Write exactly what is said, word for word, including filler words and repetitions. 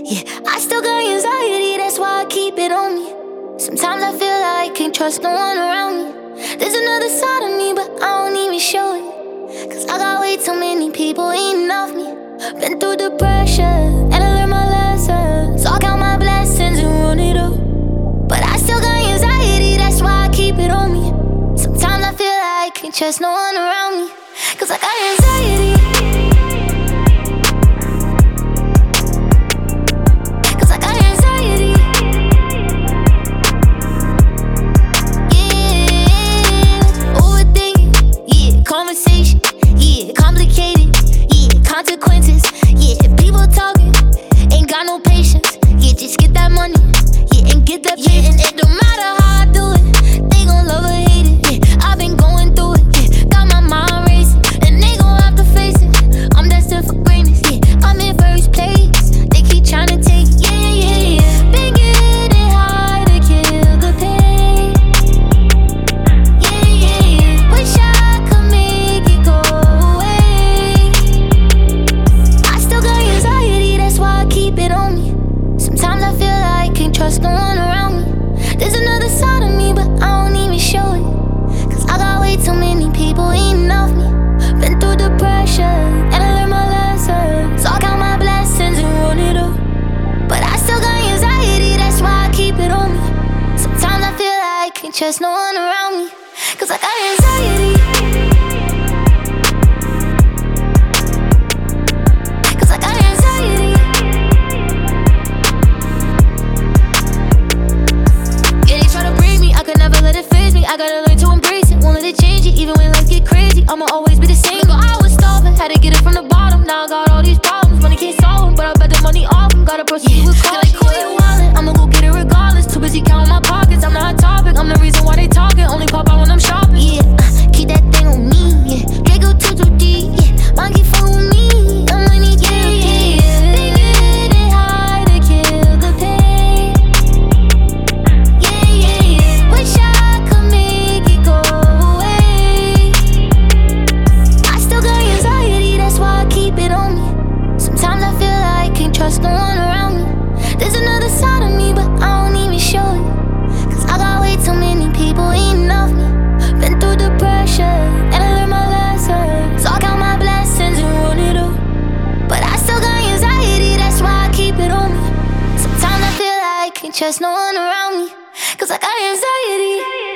Yeah, I still got anxiety, that's why I keep it on me. Sometimes I feel like I can't trust no one around me. There's another side of me, but I don't even show it. Cause I got way too many people eating off me. Been through the pressure, and I learned my lessons. So I count my blessings and run it up. But I still got anxiety, that's why I keep it on me. Sometimes I feel like I can't trust no one around me. Cause I got anxiety. Cause I got anxiety. Yeah, overthinking. Yeah, conversation. Yeah, complicated. Yeah, consequences. Yeah, people talking. Ain't got no patience. Yeah, just get that money. Yeah, and get that yeah, and it don't matter how I do it. They gon' love or hate it. Yeah, I've been going through it. Yeah, got my mind racing, and they gon' have to face it. I'm destined for greatness. Yeah, I'm in first place. They keep trying to take. Yeah, yeah, yeah. Been getting high to kill the pain. Yeah, yeah, yeah. Wish I could make it go away. I still got anxiety, that's why I keep it on me. Sometimes I feel like I can't trust no one around me. There's another side of me, but I don't even show it. Cause I got way too many people eating off me. Been through the pressure, and I learned my lessons. So I count my blessings and run it up. But I still got anxiety, that's why I keep it on me. Sometimes I feel like I can't trust no one around me. Cause I got anxiety. Cause I got anxiety. Yeah, they try to break me, I could never let it phase me. I gotta learn to embrace it, won't let it change it. Even when life get crazy, I'ma always be the same. Remember I was starving, had to get it from the bottom. Now I got all these problems, money can't solve them. But I bet the money off them, gotta proceed with caution. Like quit wildin', I'ma go get it regardless. Too busy counting my pockets, I'm not a topic. I'm the reason why they talking, only pop out when I'm shopping. Yeah, uh, keep that thing on me, yeah. Draco too too deep, yeah. Monkey fuck with me, I'm money, yeah, yeah, yeah. They getting high to kill the pain. Yeah, yeah, yeah. Wish I could make it go away. I still got anxiety, that's why I keep it on me. Sometimes I feel like I can't trust no one around me. There's another side of me, but I don't even show it. Cause I got way too many people eating off me. Been through the pressure, and I learned my lessons. So I count my blessings and run it up. But I still got anxiety, that's why I keep it on me. Sometimes I feel like I can't trust no one around me. Cause I got anxiety.